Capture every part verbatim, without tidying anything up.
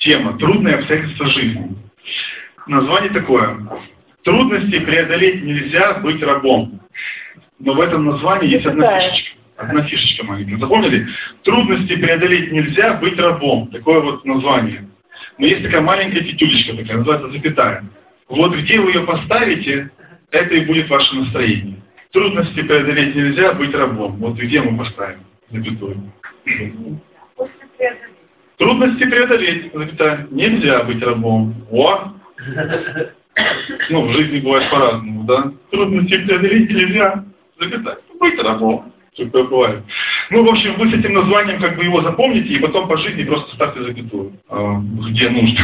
Тема «Трудные обстоятельства жизни». Название такое. Трудности преодолеть нельзя, быть рабом. Но в этом названии есть одна фишечка. Одна фишечка маленькая. Запомнили? Трудности преодолеть нельзя, быть рабом. Такое вот название. Но есть такая маленькая тетюлечка, такая, называется запятая. Вот где вы ее поставите, это и будет ваше настроение. Трудности преодолеть нельзя, быть рабом. Вот где мы поставим запятую. Трудности преодолеть, запятая, нельзя быть рабом. О! Ну, в жизни бывает по-разному, да? Трудности преодолеть нельзя, запятая, быть рабом. Такое бывает. Ну, в общем, вы с этим названием как бы его запомните, и потом по жизни просто ставьте запятую, где нужно.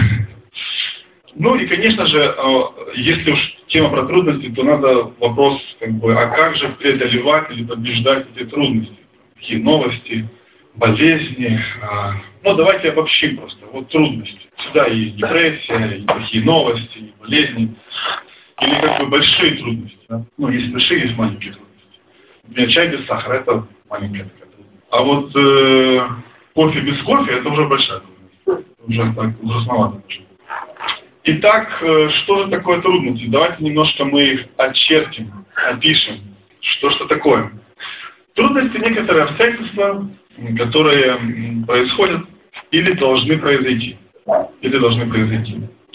Ну и, конечно же, если уж тема про трудности, то надо вопрос, как бы, а как же преодолевать или побеждать эти трудности? Какие новости, болезни. Ну, давайте обобщим просто. Вот трудности. Всегда есть депрессия, и плохие новости, и болезни. Или как бы большие трудности. Да? Ну, есть большие, есть маленькие трудности. Например, чай без сахара – это маленькая такая трудность. А вот э, кофе без кофе – это уже большая трудность. Уже так ужасновато. Итак, что же такое трудности? Давайте немножко мы их очертим, опишем. Что же такое? Трудности – некоторые обстоятельства, которые происходят или должны произойти. Или должны произойти.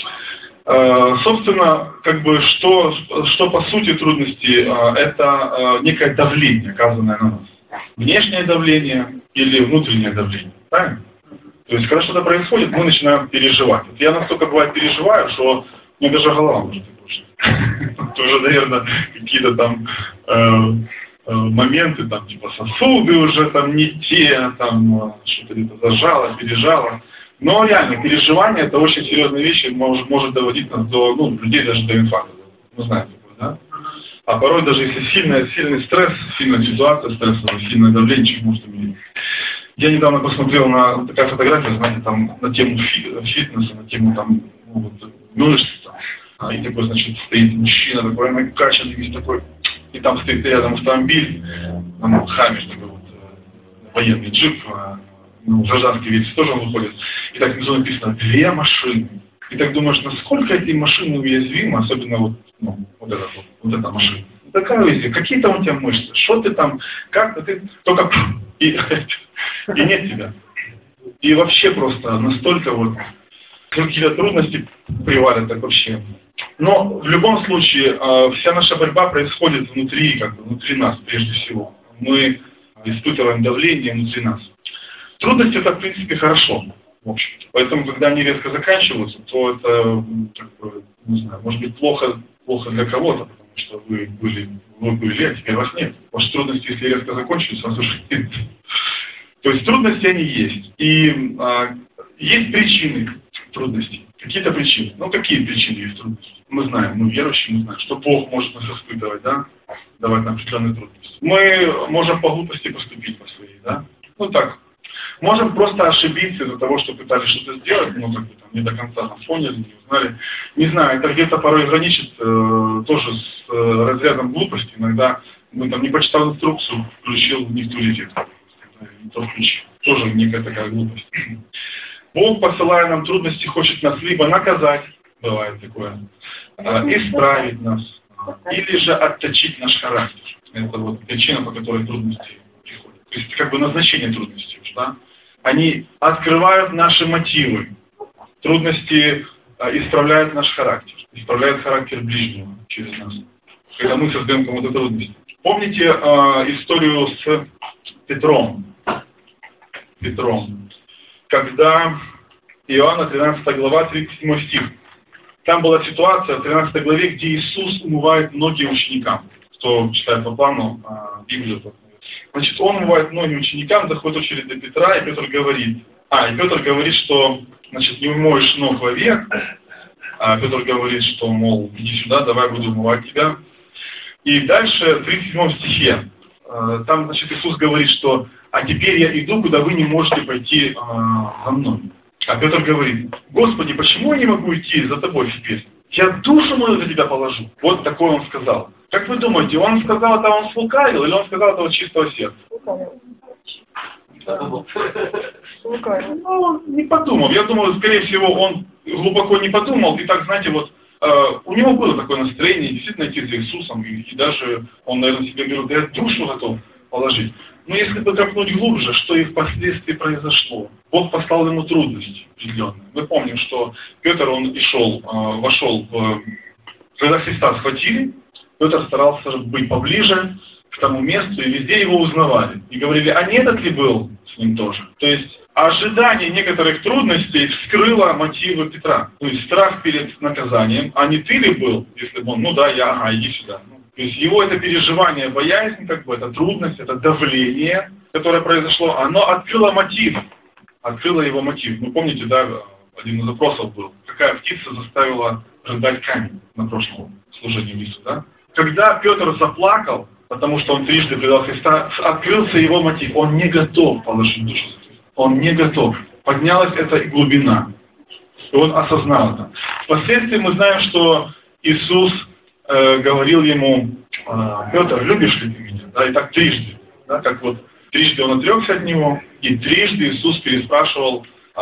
Собственно, как бы, что, что по сути трудности, это некое давление, оказанное на нас. Внешнее давление или внутреннее давление. Правильно? То есть, когда что-то происходит, мы начинаем переживать. Вот я настолько, бывает, переживаю, что мне даже голова может кружиться. Тоже, наверное, какие-то там э, э, моменты, там, типа сосуды уже там не те, там что-то где-то зажало, пережало. Но реально, переживание – это очень серьезная вещь, может, может доводить нас до, ну, людей даже до инфаркта. Мы знаем такое, да? А порой даже если сильный, сильный стресс, сильная ситуация стрессовая, сильное давление, человек может умереть. Я недавно посмотрел на такая фотография, знаете, там на тему фитнеса, на тему там, ну, вот, мышц. Там. И такой, значит, стоит мужчина такой, накачанный весь такой. И там стоит рядом автомобиль, там Хаммер такой вот, военный джип, ну, гражданский вид тоже он выходит. И так внизу написано «две машины». И так думаешь, насколько эти машины уязвимы, особенно вот, ну, вот, эта, вот, вот эта машина. Такая уязвимая. Какие-то у тебя мышцы, что ты там, как ты, только и, и нет тебя. И вообще просто настолько вот какие-то трудности привалят так вообще. Но в любом случае вся наша борьба происходит внутри, как бы внутри нас прежде всего. Мы испытываем давление внутри нас. Трудности это в принципе хорошо. В общем-то. Поэтому, когда они резко заканчиваются, то это, как бы, не знаю, может быть плохо, плохо для кого-то, потому что вы были, вы были, а теперь вас нет. Ваши трудности, если резко закончились, вас уже нет. То есть трудности они есть. И а, есть причины трудностей. Какие-то причины. Ну, какие причины есть трудности? Мы знаем, мы верующие, мы знаем, что Бог может нас испытывать, да? Давать нам определенные трудности. Мы можем по глупости поступить по своей, да? Ну так. Можем просто ошибиться из-за того, что пытались что-то сделать, но как бы там не до конца там поняли, не узнали. Не знаю, это где-то порой граничит э, тоже с э, разрядом глупости. Иногда мы там не почитал инструкцию, включил не в ту розетку. Не то включил. Тоже некая такая глупость. Бог, посылая нам трудности, хочет нас либо наказать, бывает такое, э, исправить нас, или же отточить наш характер. Это вот причина, по которой трудности приходят. То есть как бы назначение трудностей, да? Они открывают наши мотивы. Трудности э, исправляют наш характер. Исправляют характер ближнего через нас. Когда мы создаем кому-то трудности. Помните э, историю с Петром? Петром. Когда Иоанна тринадцатая глава, тридцать седьмой стих. Там была ситуация в тринадцатой главе, где Иисус умывает ноги ученикам. Кто читает по плану э, Библию, то значит, он умывает ноги ученикам, доходит очередь до Петра, и Петр говорит, а, и Петр говорит, что, значит, не умоешь ног вовек, а Петр говорит, что, мол, иди сюда, давай буду умывать тебя. И дальше, в тридцать седьмом стихе, там, значит, Иисус говорит, что, а теперь я иду, куда вы не можете пойти а, за мной. А Петр говорит, Господи, почему я не могу идти за тобой теперь? Я душу мою за тебя положу. Вот такое он сказал. Как вы думаете, он сказал это, он слукавил, или он сказал это от чистого сердца? Ну, он не подумал. Я думаю, скорее всего, он глубоко не подумал. И так, знаете, вот э, у него было такое настроение действительно идти за Иисусом. И, и даже он, наверное, себе говорил, да я душу готов положить. Но если бы копнуть глубже, что и впоследствии произошло. Бог послал ему трудности определенные. Мы помним, что Петр, он и шел, э, вошел в... Когда Христа схватили, Петр старался быть поближе к тому месту, и везде его узнавали. И говорили, а не этот ли был с ним тоже? То есть ожидание некоторых трудностей вскрыло мотивы Петра. То есть страх перед наказанием, а не ты ли был, если бы он, ну да, я, ага, иди сюда. То есть его это переживание, боязнь, как бы, это трудность, это давление, которое произошло, оно открыло мотив. Открыло его мотив. Вы помните, да, один из вопросов был, какая птица заставила рыдать камень на прошлом служении в лесу, да? Когда Петр заплакал, потому что он трижды предал Христа, открылся его мотив. Он не готов положить душу за Христа. Он не готов. Поднялась эта глубина. И он осознал это. Впоследствии мы знаем, что Иисус э, говорил ему, э, Петр, любишь ли ты меня? Да, и так трижды. Да, как вот трижды он отрекся от него, и трижды Иисус переспрашивал,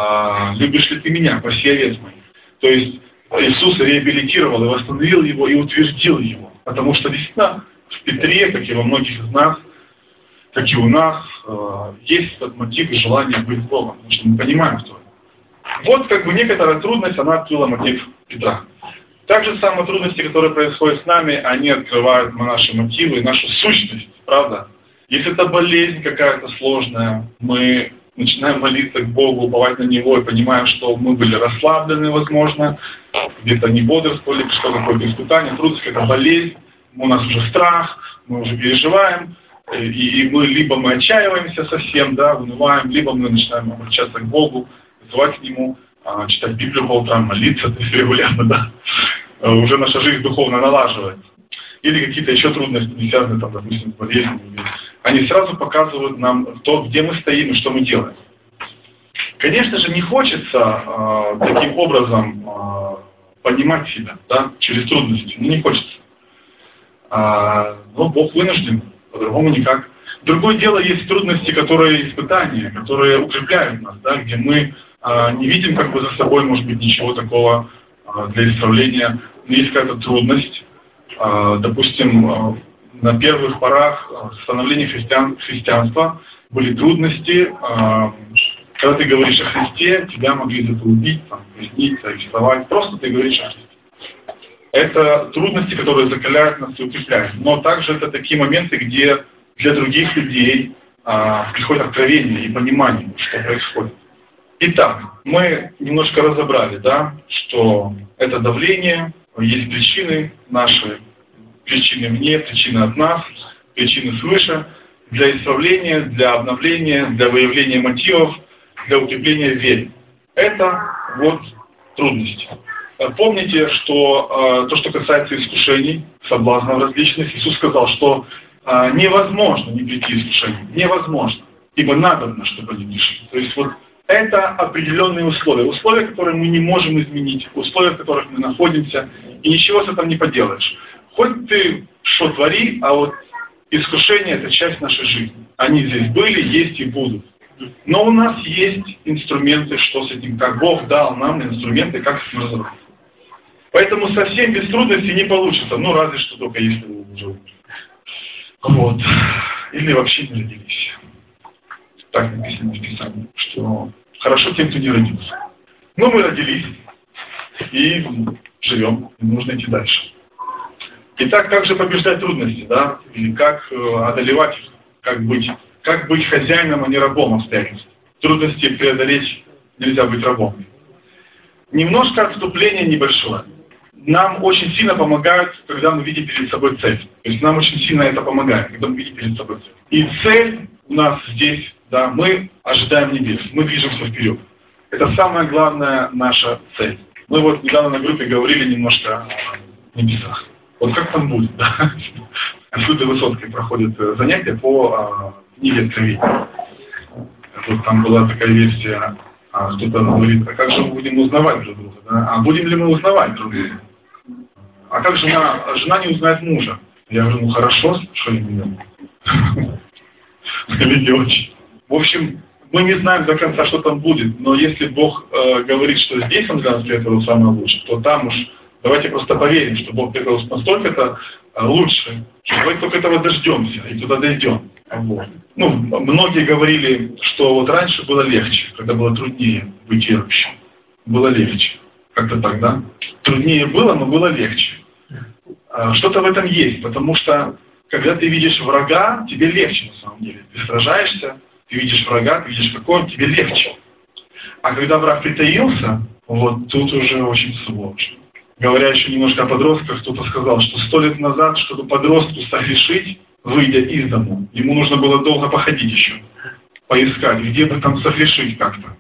э, любишь ли ты меня, паси овец моих. То есть Иисус реабилитировал и восстановил его, и утвердил его. Потому что действительно в Петре, как и во многих из нас, как и у нас, есть этот мотив и желание быть Богом, потому что мы понимаем, кто это. Вот как бы некоторая трудность, она открыла мотив Петра. Так же самые трудности, которые происходят с нами, они открывают наши мотивы, нашу сущность, правда? Если это болезнь какая-то сложная, мы начинаем молиться к Богу, уповать на Него и понимаем, что мы были расслаблены, возможно, где-то не бодрствовали, что какое-то испытание, трудность, какая-то болезнь, у нас уже страх, мы уже переживаем, и мы либо мы отчаиваемся совсем, да, унываем, либо мы начинаем обращаться к Богу, вызывать к Нему, читать Библию по утрам, молиться, то есть регулярно, да, уже наша жизнь духовно налаживается. Или какие-то еще трудности, не связанные, там, допустим, с болезнью, они сразу показывают нам то, где мы стоим и что мы делаем. Конечно же, не хочется э, таким образом э, понимать себя, да, через трудности, ну не хочется. А, но Бог вынужден, по-другому никак. Другое дело, есть трудности, которые испытания, которые укрепляют нас, да, где мы а, не видим как бы за собой, может быть, ничего такого а, для исправления. Но есть какая-то трудность. А, допустим, а, на первых порах становления христиан, христианства были трудности. А, когда ты говоришь о Христе, тебя могли затруднить, казнить, арестовать. Просто ты говоришь о Христе. Это трудности, которые закаляют нас и укрепляют. Но также это такие моменты, где для других людей а, приходит откровение и понимание, что происходит. Итак, мы немножко разобрали, да, что это давление, есть причины наши, причины мне, причины от нас, причины свыше, для исправления, для обновления, для выявления мотивов, для укрепления веры. Это вот трудности. Помните, что э, то, что касается искушений, соблазнов различных, Иисус сказал, что э, невозможно не прийти искушению. Невозможно. Ибо надобно, чтобы они пришли. То есть вот это определенные условия. Условия, которые мы не можем изменить. Условия, в которых мы находимся. И ничего с этим не поделаешь. Хоть ты что твори, а вот искушения — это часть нашей жизни. Они здесь были, есть и будут. Но у нас есть инструменты, что с этим, как Бог дал нам инструменты, как с этим разобраться. Поэтому совсем без трудностей не получится. Ну, разве что только если вы уже умерли. Вот. Или вообще не родились. Так написано в Писании, что хорошо тем, кто не родился. Но мы родились и живем, и нужно идти дальше. Итак, как же побеждать трудности, да? Или как одолевать их, как быть, как быть хозяином, а не рабом обстоятельств. Трудности преодолеть нельзя быть рабом. Немножко отступления небольшое. Нам очень сильно помогает, когда мы видим перед собой цель. То есть нам очень сильно это помогает, когда мы видим перед собой цель. И цель у нас здесь, да, мы ожидаем небес, мы движемся вперед. Это самая главная наша цель. Мы вот недавно на группе говорили немножко о небесах. Вот как там будет, да? С Лютой Высоцкой проходит занятие по книге Откровения. Вот там была такая версия, кто-то говорит, а как же мы будем узнавать друг друга, да? А будем ли мы узнавать друг друга? А как жена, жена не узнает мужа? Я говорю, ну хорошо, что не будем. Или не очень. В общем, Мы не знаем до конца, что там будет, но если Бог э, говорит, что здесь Он для нас приготовил самое лучшее, то там уж давайте просто поверим, что Бог приготовил настолько это лучше, что давайте только этого дождемся и туда дойдем. Вот. Ну, многие говорили, что вот раньше было легче, когда было труднее быть верующим. Было легче. Как-то так, да? Труднее было, но было легче. Что-то в этом есть, потому что когда ты видишь врага, тебе легче на самом деле. Ты сражаешься, ты видишь врага, ты видишь какой он, тебе легче. А когда враг притаился, вот тут уже очень сложно. Говоря еще немножко о подростках, кто-то сказал, что сто лет назад, чтобы подростку согрешить, выйдя из дому, ему нужно было долго походить еще, поискать, где бы там согрешить как-то.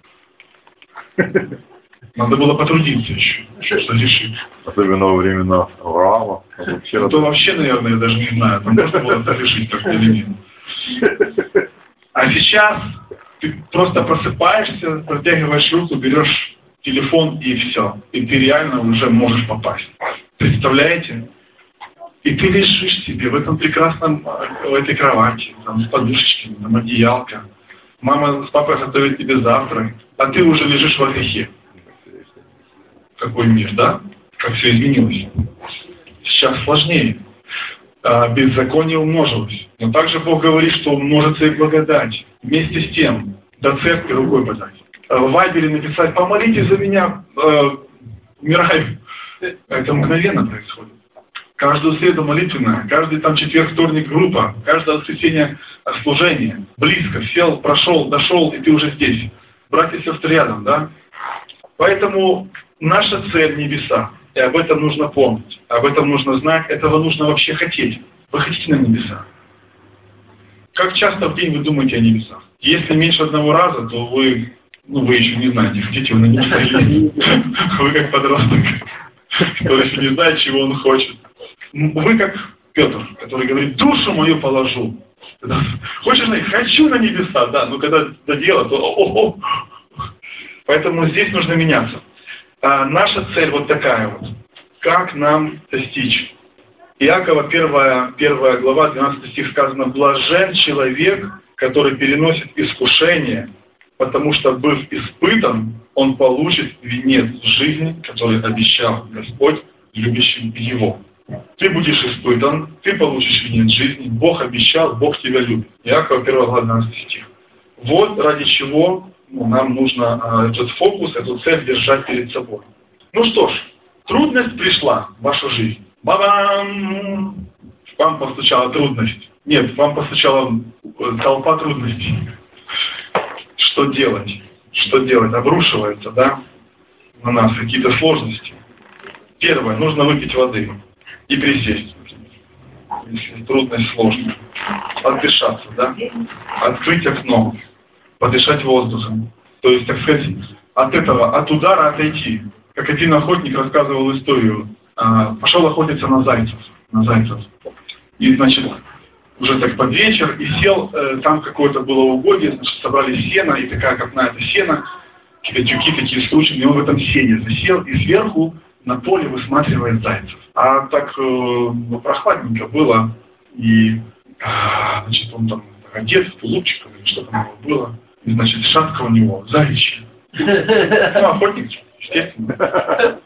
Надо было потрудиться еще, что решить. Особенно во времена Авраама. Вообще, ну, то вообще, наверное, я даже не знаю, там можно было согрешить как-то или нет. А сейчас ты просто просыпаешься, протягиваешь руку, берешь телефон и все. И ты реально уже можешь попасть. Представляете? И ты лежишь себе в этом прекрасном, в этой кровати, там, с подушечками, там, одеялка. Мама с папой готовят тебе завтрак, а ты уже лежишь во грехе. Какой мир, да? Как все изменилось. Сейчас сложнее. А, беззаконие умножилось. Но также Бог говорит, что умножится и благодать. Вместе с тем, до церкви рукой подать. В Вайбере написать: помолитесь за меня, э, умираю. Это мгновенно происходит. Каждую среду молитвенная, каждый там четверг, вторник группа, каждое воскресенье служение. Близко, сел, прошел, дошел, и ты уже здесь. Братья и сестры рядом, да? Поэтому наша цель — небеса. И об этом нужно помнить, об этом нужно знать, этого нужно вообще хотеть. Вы хотите на небеса? Как часто в день вы думаете о небесах? Если меньше одного раза, то вы, ну, вы еще не знаете, хотите вы на небеса или нет. Вы как подросток, который еще не знает, чего он хочет. Вы как Петр, который говорит: душу мою положу. Хочешь знать? Хочу на небеса, да, но когда до дела, то о-о-о. Поэтому здесь нужно меняться. А наша цель вот такая вот. Как нам достичь? Иакова первая, первая глава, двенадцатый стих сказано: блажен человек, который переносит искушение, потому что, быв испытан, он получит венец жизни, который обещал Господь любящим его. Ты будешь испытан, ты получишь венец жизни, Бог обещал, Бог тебя любит. Иакова первая глава, двенадцатый стих. Вот ради чего ну, нам нужно а, этот фокус, эту цель держать перед собой. Ну что ж, трудность пришла в вашу жизнь. Ба-бам! Вам постучала трудность. Нет, вам постучала толпа трудностей. Что делать? Что делать? Обрушивается, да, на нас какие-то сложности. Первое, нужно выпить воды и присесть. Если трудность сложная. Отдышаться, да? Открыть окно. Подышать воздухом. То есть, так сказать, от этого, от удара отойти. Как один охотник рассказывал историю. Пошел охотиться на зайцев. На зайцев. И, значит, уже так под вечер, и сел, там какое-то было угодье, значит, собрали сено, и такая копна это сено, какие-то тюки такие скрученные, и он в этом сене засел, и сверху на поле высматривает зайцев. А так э, прохладненько было, и, значит, он там одет в тулупчик, или что там у него было, и, значит, шапка у него заячья. Ну, охотник, естественно.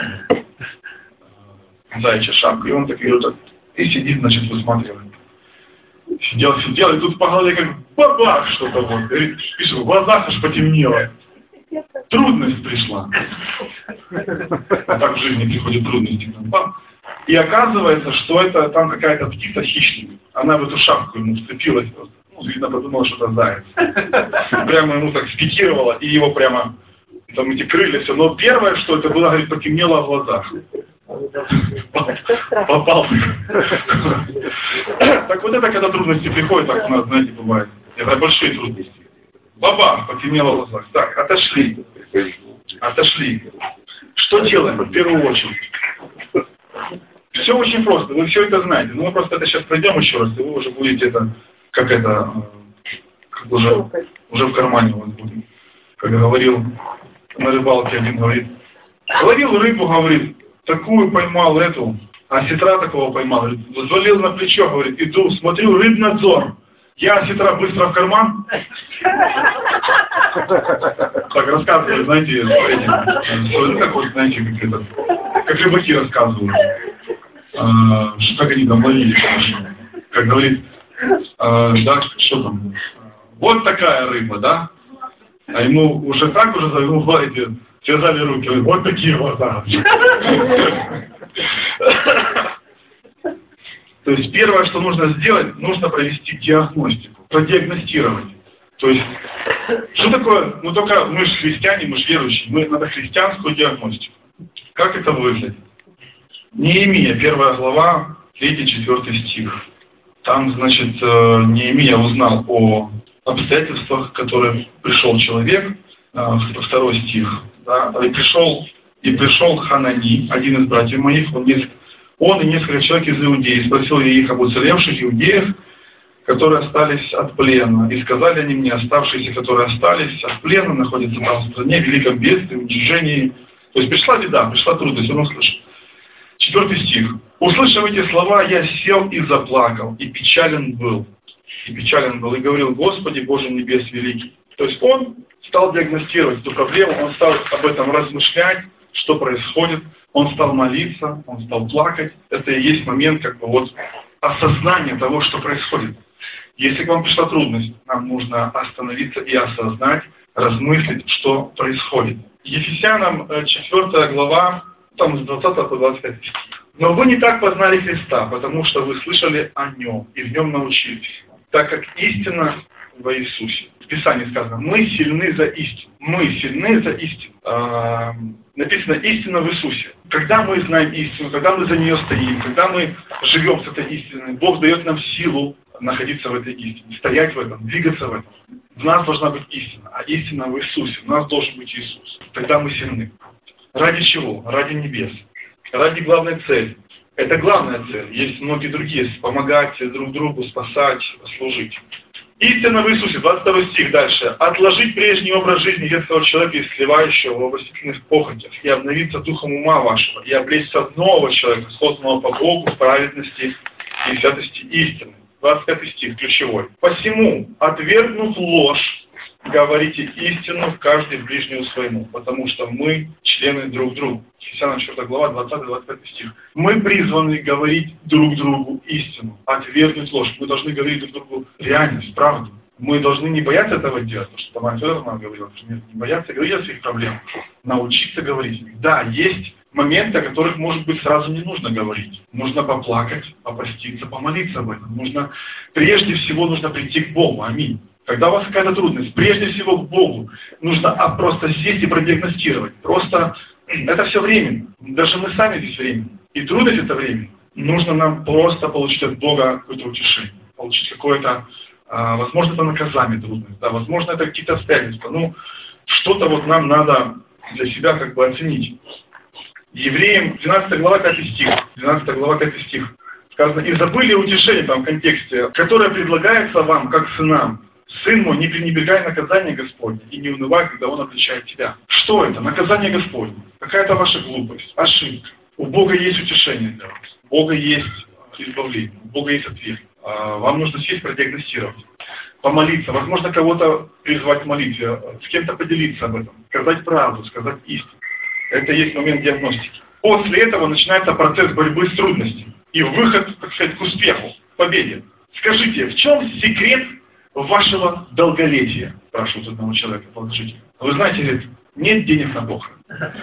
Заячья шапка, и он так идет, и сидит, значит, высматривает. Сидел, сидел, и тут по голове как бабах что-то вот. Пишет, в глазах аж потемнело. Трудность пришла. А так в жизни приходят трудности. И оказывается, что это там какая-то птица хищник. Она в эту шапку ему вцепилась. Ну, видно, подумала, что это заяц. Прямо ему так спикировала, и его прямо, там эти крылья, все. Но первое, что это было, говорит, потемнело в глазах. Попал. Так вот это, когда трудности приходят, так у нас, знаете, бывает. Это большие трудности. Баба, потемнело в глазах. Так, отошли. Отошли. Что делаем в первую очередь? Все очень просто. Вы все это знаете. Но мы просто это сейчас пройдем еще раз, и вы уже будете это, как это, как уже, уже в кармане у вас будет. Как говорил на рыбалке один, говорит, ловил рыбу, говорит, такую поймал эту, а сестра такого поймал, говорит, взвалил на плечо, говорит, иду, смотрю, рыбнадзор. Я сестра быстро в карман. Так рассказывали, знаете, эти, как вот, знаете, как это, как рыбаки рассказывают, а, что как они там ловили, конечно. Как говорит, а, да, что там, вот такая рыба, да, а ему уже так уже завело, эти, связали руки, вот такие вот, да. То есть первое, что нужно сделать, нужно провести диагностику, продиагностировать. То есть, что такое, ну только мы же христиане, мы же верующие, мы надо христианскую диагностику. Как это выглядит? Неемия, первая глава, третий-четвертый стих. Там, значит, Неемия узнал о обстоятельствах, в которые пришел человек, второй стих. Да, и пришел, и пришел Ханани, один из братьев моих, он, несколько, он и несколько человек из Иудеи, спросил я их об уцелевших иудеях, которые остались от плена. И сказали они мне, оставшиеся, которые остались от плена, находятся там в стране, в великом бедствии, уничижении. То есть пришла беда, пришла трудность, он услышал. Четвертый стих. Услышав эти слова, я сел и заплакал, и печален был. И печален был, и говорил, Господи, Боже небес великий. То есть он стал диагностировать эту проблему, он стал об этом размышлять, что происходит, он стал молиться, он стал плакать. Это и есть момент как бы вот осознания того, что происходит. Если к вам пришла трудность, нам нужно остановиться и осознать, размыслить, что происходит. Ефесянам четвёртая глава, там с двадцатого по двадцать пятый стих. Но вы не так познали Христа, потому что вы слышали о Нем и в Нем научились, так как истина во Иисусе. В Писании сказано, мы сильны за истину. Мы сильны за истину. А, написано истина в Иисусе. Когда мы знаем истину, когда мы за нее стоим, когда мы живем с этой истиной, Бог дает нам силу находиться в этой истине, стоять в этом, двигаться в этом. В нас должна быть истина, а истина в Иисусе. В нас должен быть Иисус. Тогда мы сильны. Ради чего? Ради небес. Ради главной цели. Это главная цель. Есть многие другие. Помогать друг другу, спасать, служить. Истина в Иисусе, двадцать второй стих дальше. «Отложить прежний образ жизни ветхого человека, исливающего в обольстительных похотях, и обновиться духом ума вашего, и облечься от нового человека, созданного по Богу в праведности и святости истины». двадцать пятый стих, ключевой. «Посему, отвергнув ложь, говорите истину в каждый ближнему своему, потому что мы члены друг другу». Ефесянам четвёртая глава, двадцатый двадцать пятый стих. Мы призваны говорить друг другу истину, отвергнуть ложь. Мы должны говорить друг другу реальность, правду. Мы должны не бояться этого делать, потому что Тамара Федоровна говорила, например, не бояться говорить о своих проблемах, научиться говорить. Да, есть моменты, о которых, может быть, сразу не нужно говорить. Нужно поплакать, попроститься, помолиться об этом. Нужно, прежде всего, нужно прийти к Богу. Аминь. Когда у вас какая-то трудность, прежде всего к Богу. Нужно а, просто сесть и продиагностировать. Просто это все временно. Даже мы сами здесь временно. И трудность это временно. Нужно нам просто получить от Бога какое-то утешение. Получить какое-то, а, возможно, это наказание трудность. Да, возможно, это какие-то обстоятельства. Ну, что-то вот нам надо для себя как бы оценить. Евреям, двенадцатая глава, пятый стих. двенадцатая глава, пятый стих. Сказано, и забыли утешение там в контексте, которое предлагается вам, как сынам. Сын мой, не пренебрегай наказание Господне и не унывай, когда Он обличает тебя. Что это? Наказание Господне. Какая-то ваша глупость, ошибка. У Бога есть утешение для вас. У Бога есть избавление. У Бога есть ответ. Вам нужно сесть, продиагностировать. Помолиться. Возможно, кого-то призвать к молитве. С кем-то поделиться об этом. Сказать правду, сказать истину. Это и есть момент диагностики. После этого начинается процесс борьбы с трудностями. И выход, так сказать, к успеху, к победе. Скажите, в чем секрет вашего долголетия? Спрашивают одного человека, положительно. Вы знаете, говорит, нет денег на похороны.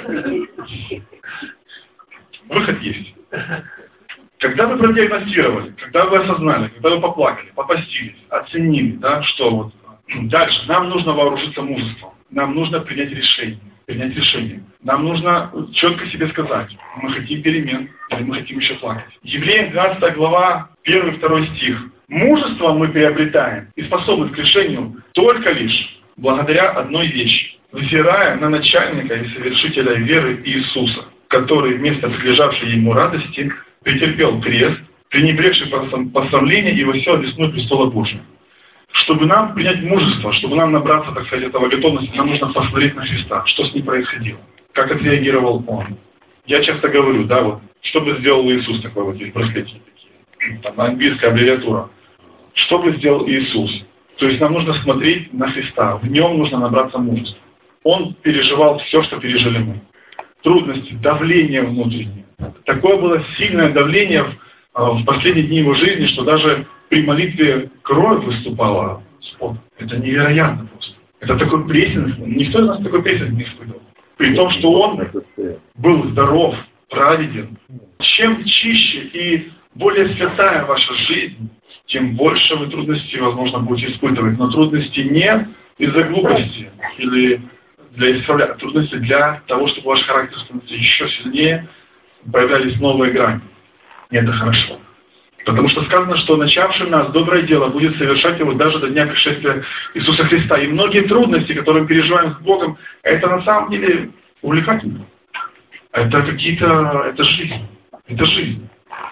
Выход есть. Когда вы продиагностировали, когда вы осознали, когда вы поплакали, попастились, оценили, да, что вот дальше, нам нужно вооружиться мужеством, нам нужно принять решение. Принять решение. Нам нужно четко себе сказать, мы хотим перемен, или мы хотим еще плакать. Евреям двенадцатая глава, первый второй стих. Мужество мы приобретаем и способность к решению только лишь благодаря одной вещи. Взирая на начальника и совершителя веры Иисуса, который вместо прилежавшей ему радости претерпел крест, пренебрегший посрамление и воссел одесную престола Божия. Чтобы нам принять мужество, чтобы нам набраться, так сказать, этого готовности, нам нужно посмотреть на Христа, что с ним происходило, как отреагировал Он. Я часто говорю, да, вот, что бы сделал Иисус такой, вот здесь браслетики такие, там английская аббревиатура, что бы сделал Иисус? То есть нам нужно смотреть на Христа, в Нем нужно набраться мужества. Он переживал все, что пережили мы. Трудности, давление внутреннее. Такое было сильное давление в, в последние дни его жизни, что даже при молитве кровь выступала с пота. Это невероятно просто. Это такой прессинг. Никто из нас такой прессинг не испытывал. При том, что он был здоров, праведен. Чем чище и более святая ваша жизнь, тем больше вы трудностей, возможно, будете испытывать. Но трудности не из-за глупости или для исправления, трудности для того, чтобы ваш характер становился еще сильнее, появлялись новые грани. И это хорошо. Потому что сказано, что начавший нас доброе дело будет совершать его даже до дня пришествия Иисуса Христа. И многие трудности, которые мы переживаем с Богом, это на самом деле увлекательно. Это какие-то... это жизнь. Это жизнь.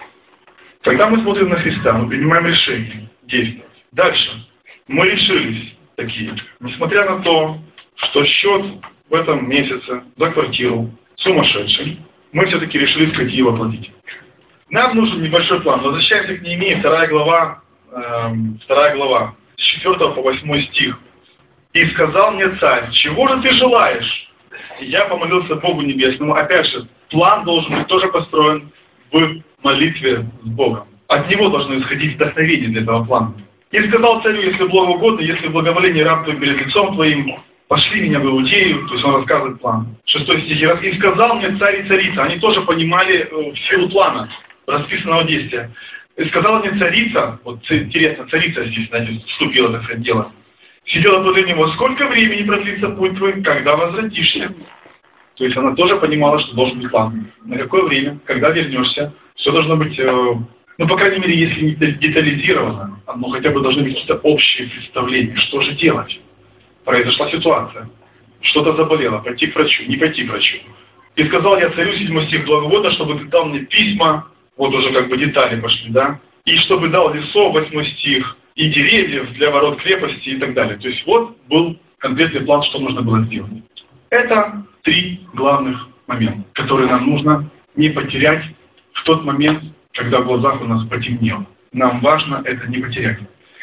Когда мы смотрим на Христа, мы принимаем решение действовать. Дальше. Мы решились такие. Несмотря на то, что счет в этом месяце за квартиру сумасшедший, мы все-таки решили сходить его оплатить. Нам нужен небольшой план. Возвращаемся к Неемии, вторая глава, эм, вторая глава, с четвёртого по восьмой стих. «И сказал мне царь, чего же ты желаешь?» И я помолился Богу Небесному. Опять же, план должен быть тоже построен в молитве с Богом. От него должно исходить вдохновение для этого плана. «И сказал царю, если благоугодно, если благоволение раб твой перед лицом твоим, пошли меня в Иудею», то есть он рассказывает план. Шестой стих. «И сказал мне царь и царица». Они тоже понимали э, силу плана, расписанного действия. «И сказала мне царица», вот интересно, царица здесь, знаете, вступила, так сказать, дело, сидела подле него, «сколько времени продлится путь твой, когда возвратишься?» То есть она тоже понимала, что должен быть план. На какое время, когда вернешься, все должно быть, э, ну, по крайней мере, если не детализировано, но хотя бы должны быть какие-то общие представления, что же делать. Произошла ситуация, что-то заболело, пойти к врачу, не пойти к врачу. «И сказал я царю», седьмой стих, «благоводно, чтобы ты дал мне письма», вот уже как бы детали пошли, да, «и чтобы дал лесов», восьмой стих, «и деревьев для ворот крепости» и так далее. То есть вот был конкретный план, что нужно было сделать. Это три главных момента, которые нам нужно не потерять в тот момент, когда в глазах у нас потемнело. Нам важно это не потерять.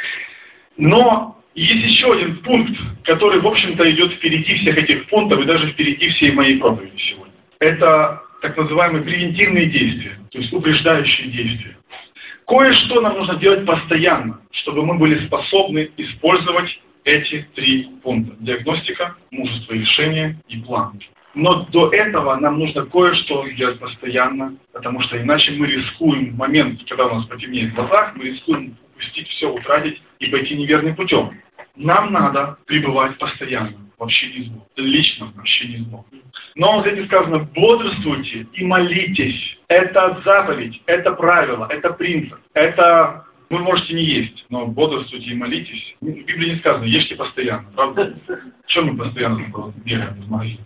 Но есть еще один пункт, который, в общем-то, идет впереди всех этих пунктов и даже впереди всей моей проповеди сегодня. Это так называемые превентивные действия, то есть упреждающие действия. Кое-что нам нужно делать постоянно, чтобы мы были способны использовать эти три пункта. Диагностика, мужество и решение и план. Но до этого нам нужно кое-что делать постоянно, потому что иначе мы рискуем, в момент, когда у нас потемнеет в глазах, мы рискуем упустить все, утратить и пойти неверным путем. Нам надо пребывать постоянно в общении с Богом, личном общении с Богом. Но здесь сказано, бодрствуйте и молитесь. Это заповедь, это правило, это принцип, это... Вы можете не есть, но бодрствуйте и молитесь. В Библии не сказано, ешьте постоянно, правда? Чем мы постоянно бегаем из магазина?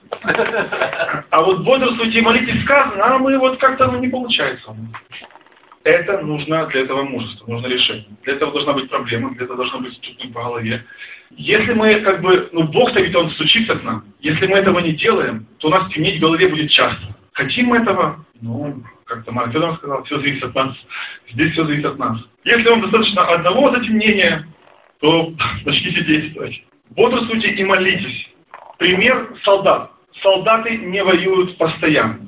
А вот бодрствуйте и молитесь сказано, а мы вот как-то ну, не получается. Это нужно для этого мужества, нужно решение. Для этого должна быть проблема, для этого должно быть стукнуть по голове. Если мы как бы, ну Бог-то ведь Он стучится к нам. Если мы этого не делаем, то у нас темнеть в голове будет часто. Хотим мы этого? Ну, как-то Марк Федоров сказал, все зависит от нас. Здесь все зависит от нас. Если вам достаточно одного затемнения, то начните действовать. Бодрствуйте и молитесь. Пример солдат. Солдаты не воюют постоянно.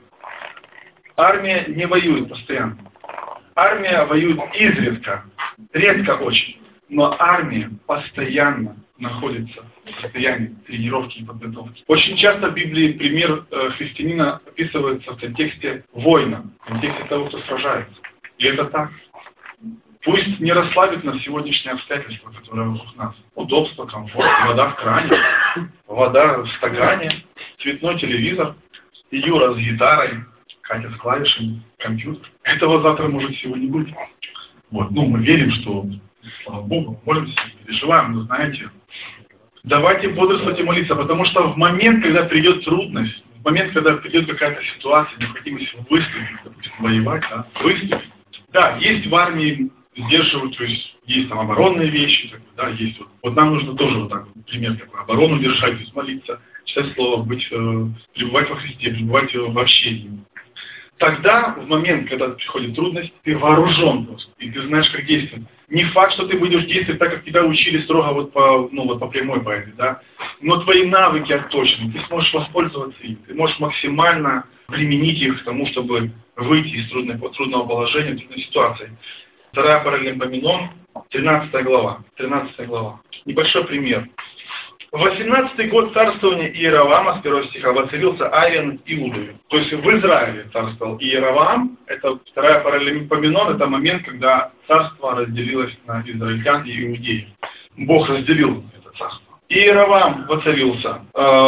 Армия не воюет постоянно. Армия воюет изредка, редко очень. Но армия постоянно находится в состоянии тренировки и подготовки. Очень часто в Библии пример э, христианина описывается в контексте воина, в контексте того, кто сражается. И это так. Пусть не расслабит нас сегодняшние обстоятельства, которые вокруг нас. Удобство, комфорт, вода в кране, вода в стакане, цветной телевизор, Юра с гитарой, Катя с клавишами, компьютер. Этого завтра может всего не быть. Вот. Ну, мы верим, что, слава Богу, молимся, переживаем, но знаете, давайте бодрствовать и молиться, потому что в момент, когда придет трудность, в момент, когда придет какая-то ситуация, необходимость выступить, допустим, воевать, да, выступить. Да, есть в армии, сдерживают, то есть есть там оборонные вещи, как бы, да, есть вот. Вот нам нужно тоже вот так, например, такой, оборону держать, то есть молиться, читать слово, быть, э, пребывать во Христе, пребывать в общении. Тогда, в момент, когда приходит трудность, ты вооружен просто, и ты знаешь, как действовать. Не факт, что ты будешь действовать так, как тебя учили строго вот по, ну, вот по прямой по этой, да, но твои навыки отточены, ты сможешь воспользоваться им, ты можешь максимально применить их к тому, чтобы выйти из трудной, трудного положения, трудной ситуации. Вторая параллель Поминон, тринадцатая глава, тринадцатая глава. Небольшой пример. В восемнадцатый год царствования Иеровоама, с первого стиха, воцарился Авия над Иудою. То есть в Израиле царствовал Иеровоам, это вторая параллель Поминон, это момент, когда царство разделилось на израильтян и иудеев. Бог разделил это царство. Иеровоам воцарился,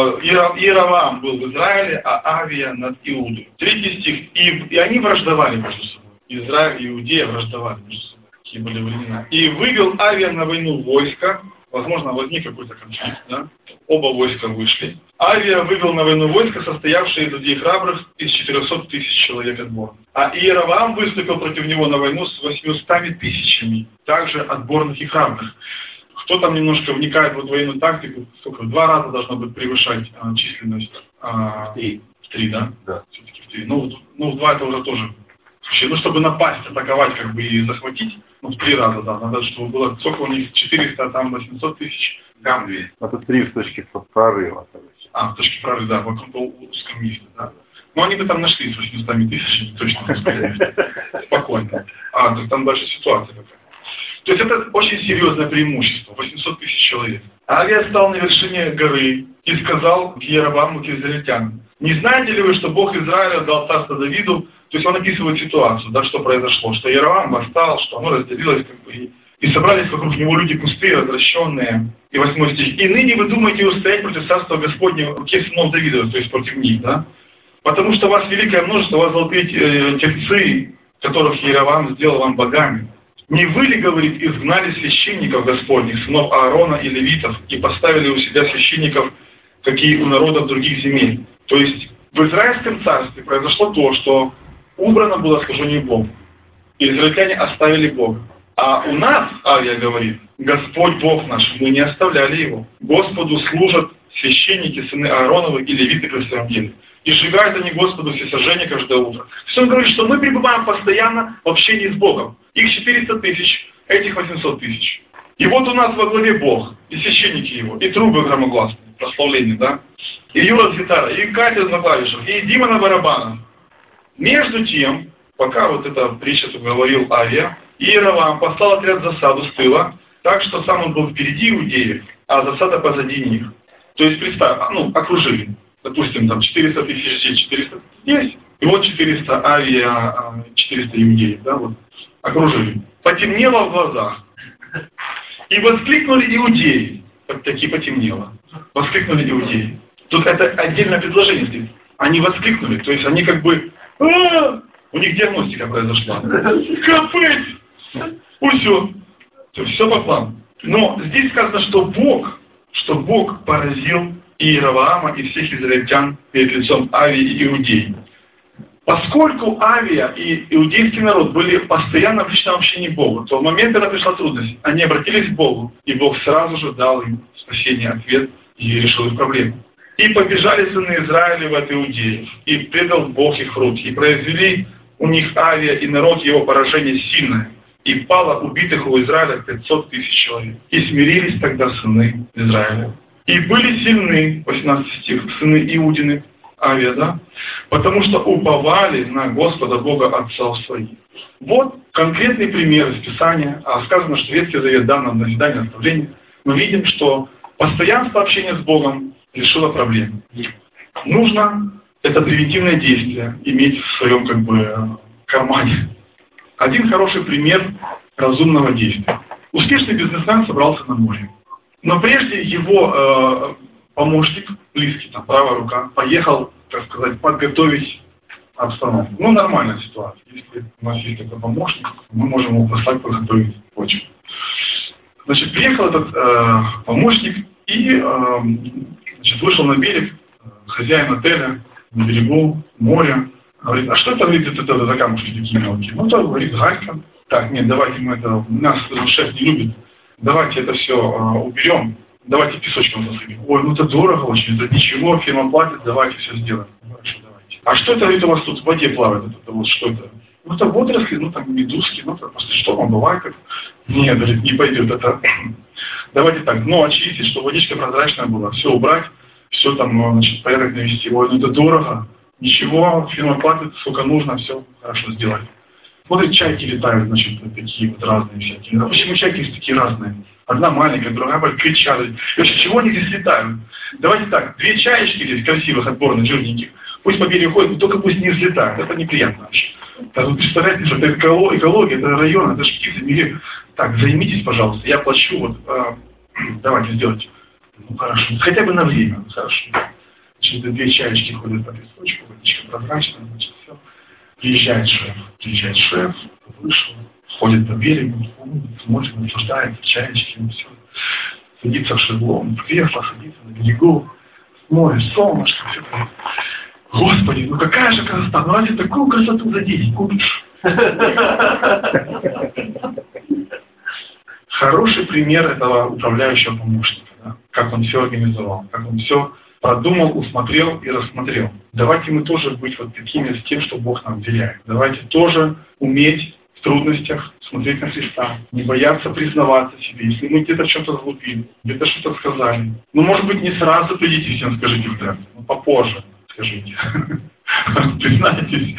Иеровоам был в Израиле, а Авия над Иудой. Третий стих. И, и они враждовали между собой. Израиль и Иудея враждовали между собой. Какие были времена. И вывел Авия на войну войска. Возможно, возник какой-то конфликт, да? Оба войска вышли. Авия вывел на войну войска, состоявшие из людей храбрых, из четырехсот тысяч человек отборных. А Иеровоам выступил против него на войну с восьмистами тысячами, также отборных и храбрых. Кто там немножко вникает в военную тактику, сколько? В два раза должно быть превышать а, численность. А, три. В три, да? Да. Все-таки в три. Ну, ну, в два это уже тоже. Ну, чтобы напасть, атаковать, как бы и захватить, ну, в три раза, да. Надо, чтобы было, сколько у них, четыреста, а там восемьсот тысяч, гам двести. Это три в точке прорыва. А, в точке прорыва, да, вокруг по узком месте, да. Но они бы там нашли с восьмистами тысячами, точно не сказали. Спокойно. А, то там дальше ситуация какая. То есть это очень серьезное преимущество, восемьсот тысяч человек. Авия стал на вершине горы и сказал к Иеровоаму, к израильтянам: не знаете ли вы, что Бог Израиля дал царство Давиду? То есть он описывает ситуацию, да, что произошло, что Иеровоам восстал, что оно разделилось, как бы, и, и собрались вокруг него люди пустые, развращенные. И восьмой стих. И ныне вы думаете устоять против царства Господня в руке сынов Давидова, то есть против них, да? Потому что у вас великое множество, у вас золотые э, тельцы, которых Иеровоам сделал вам богами. Не вы ли, говорит, изгнали священников Господних, сынов Аарона и левитов, и поставили у себя священников, какие у народов других земель? То есть в Израильском царстве произошло то, что убрано было служение Богу. И израильтяне оставили Бога. А у нас, Авия говорит, Господь Бог наш, мы не оставляли Его. Господу служат священники, сыны Аароновы и левиты при своем деле. И сжигают они Господу всесожжение каждое утро. То есть он говорит, что мы пребываем постоянно в общении с Богом. Их четыреста тысяч, этих восемьсот тысяч. И вот у нас во главе Бог, и священники Его, и трубы громогласные, прославление, да? И Юра с гитарой, и Катя на клавишах, и Дима на барабанах. Между тем, пока вот эта притча говорил Авия, Иеровоам послал отряд засаду с тыла, так что сам он был впереди иудеев, а засада позади них. То есть, представь, ну, окружили. Допустим, там четыреста тысяч здесь, четыреста здесь, и вот четыреста Авия, четыреста иудеев, да, вот, окружили. Потемнело в глазах. И воскликнули иудеи. Таки потемнело. Воскликнули иудеи. Тут это отдельное предложение стоит. Они воскликнули, то есть они как бы... А-а-а! У них диагностика произошла. Капец! Ну все. То есть все по плану. Но здесь сказано, что Бог, что Бог поразил Иеровоама и всех израильтян перед лицом Авии и Иудеи. Поскольку Авия и иудейский народ были постоянно в личном общении Богу, то в момент, когда пришла трудность, они обратились к Богу, и Бог сразу же дал им спасение, ответ и решил их проблему. И побежали сыны Израиля от иудеев, и предал Бог их в руки, и произвели у них Авия и народ его поражение сильное, и пало убитых у Израиля пятьсот тысяч человек. И смирились тогда сыны Израиля. И были сильны, восемнадцатый стих, сыны Иудины, Авия, да? Потому что уповали на Господа Бога отцов своих. Вот конкретный пример из Писания. А сказано, что Ветхий Завет дан нам назидание, наставление. Мы видим, что постоянство общения с Богом решило проблему. Нужно это превентивное действие иметь в своем как бы кармане. Один хороший пример разумного действия. Успешный бизнесмен собрался на море. Но прежде его э, помощник, близкий, там, правая рука, поехал, так сказать, подготовить обстановку. Ну, нормальная ситуация. Если у нас есть такой помощник, мы можем его послать подготовить почву. Значит, приехал этот э, помощник и э, значит, вышел на берег, э, хозяин отеля, на берегу моря. Говорит, а что это, говорит, это, это за камушки такие мелкие? Ну, то, говорит, галька. Так, нет, давайте мы это, нас шеф не любит. Давайте это все э, уберем, давайте песочком засыпем. Ой, ну это дорого очень, это ничего, фирма платит, давайте все сделаем. Хорошо, давайте. А что это, это у вас тут в воде плавает? Это вот что это? Ну это водоросли, ну там медузки, ну это после шторма бывает как. Нет, говорит, не пойдет это. Давайте так, дно очистить, чтобы водичка прозрачная была, все убрать, все там, значит, порядок навести. Ой, ну это дорого, ничего, фирма платит, сколько нужно, все хорошо сделать. Смотрите, чайки летают, значит, такие вот разные всякие. А почему чайки такие разные? Одна маленькая, другая большая, кричат. Вообще, чего они здесь летают? Давайте так, две чаечки здесь красивых, отборных, жирненьких. Пусть по берегу ходят, но только пусть не взлетают. Это неприятно вообще. Вы представляете, что это экология, это район, это же птицы, мире. Так, займитесь, пожалуйста, я плачу, вот, э, давайте сделайте. Ну, хорошо, хотя бы на время, хорошо. Значит, две чаечки ходят по песочку, водичка прозрачная, значит, все. Приезжает шеф, приезжает шеф, вышел, ходит по берегу, смотрит, наслаждается, чаечки, ну все. Садится в шезлонг, в кресло, садится на берегу, море, солнышко, все. Господи, ну какая же красота, ну разве такую красоту за день купишь? Хороший пример этого управляющего помощника, да? Как он все организовал, как он все продумал, усмотрел и рассмотрел. Давайте мы тоже быть вот такими с тем, что Бог нам вверяет. Давайте тоже уметь в трудностях смотреть на Христа, не бояться признаваться себе. Если мы где-то что-то сглупили, где-то что-то сказали, ну, может быть, не сразу придите всем скажите в церковь, но попозже скажите. Признайтесь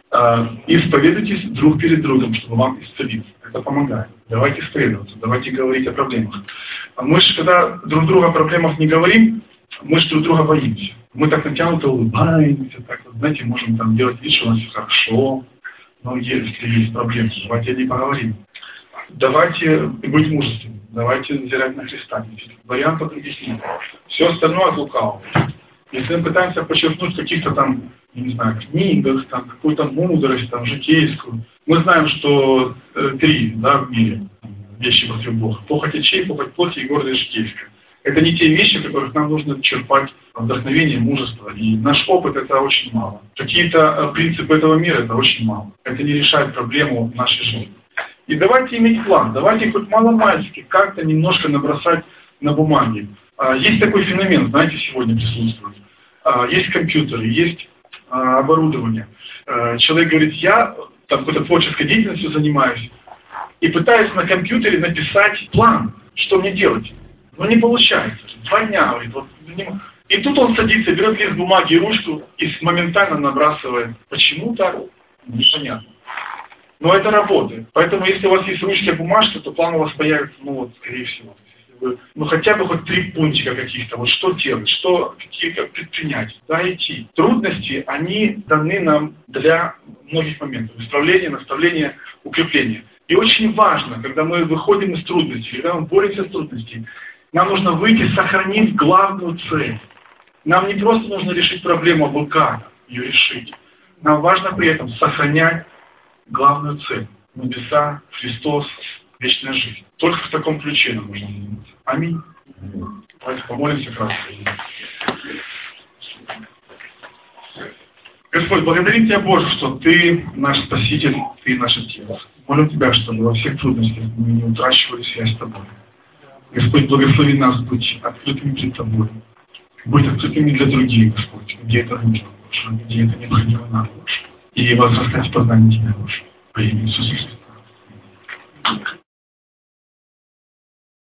и исповедуйтесь друг перед другом, чтобы вам исцелиться. Это помогает. Давайте исповедоваться, давайте говорить о проблемах. Мы же, когда друг другу о проблемах не говорим, мы же друг друга боимся. Мы так натянуто улыбаемся, так вот, знаете, можем там делать вид, что у нас все хорошо. Но если есть проблемы, давайте о ней поговорим. Давайте быть мужественными, давайте взирать на Христа. Вариантов других нет. Все остальное от лукавого. Если мы пытаемся подчеркнуть в каких-то там, не знаю, книгах, там, какую-то мудрость, там, житейскую, мы знаем, что э, три, да, в мире вещи против Бога. Похоть очей, похоть плоти и гордость житейская. Это не те вещи, в которых нам нужно черпать вдохновение, мужество. И наш опыт — это очень мало. Какие-то принципы этого мира — это очень мало. Это не решает проблему нашей жизни. И давайте иметь план, давайте хоть маломальски как-то немножко набросать на бумаге. Есть такой феномен, знаете, сегодня присутствует. Есть компьютеры, есть оборудование. Человек говорит, я там какой-то творческой деятельностью занимаюсь, и пытаюсь на компьютере написать план, что мне делать. Но не получается. Два дня, говорит, вот, и тут он садится, берет лист бумаги и ручку и моментально набрасывает. Почему так? Непонятно. Но это работает. Поэтому, если у вас есть ручка и бумажка, то план у вас появится, ну вот, скорее всего. Если вы, ну хотя бы хоть три пунктика каких-то, вот что делать, что, какие как предпринять, да, идти. Трудности, они даны нам для многих моментов. Исправления, наставления, укрепления. И очень важно, когда мы выходим из трудностей, когда мы боремся с трудностями, нам нужно выйти, сохранив главную цель. Нам не просто нужно решить проблему, а как ее решить. Нам важно при этом сохранять главную цель. Небеса, Христос, вечная жизнь. Только в таком ключе нам нужно заниматься. Аминь. Давайте помолимся кратко. Господь, благодарим Тебя, Боже, что Ты наш Спаситель, Ты наш Отец. Молим Тебя, чтобы во всех трудностях мы не утрачивали связь с Тобой. Господь, благослови нас быть открытыми перед Тобой. Быть открытыми для других, Господь, где это нужно, Боже, где это необходимо нам, Боже. И возрастать в познании Тебя, Боже. Во имя Иисуса Христа.